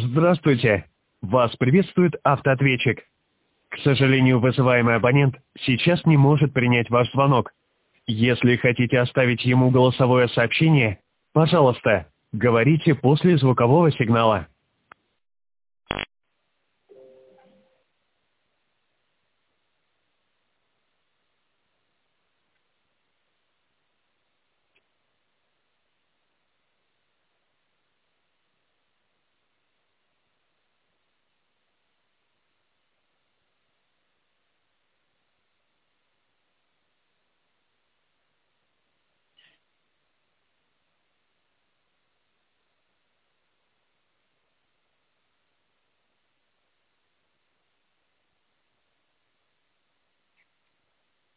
Здравствуйте. Вас приветствует автоответчик. К сожалению, вызываемый абонент сейчас не может принять ваш звонок. Если хотите оставить ему голосовое сообщение, пожалуйста, говорите после звукового сигнала.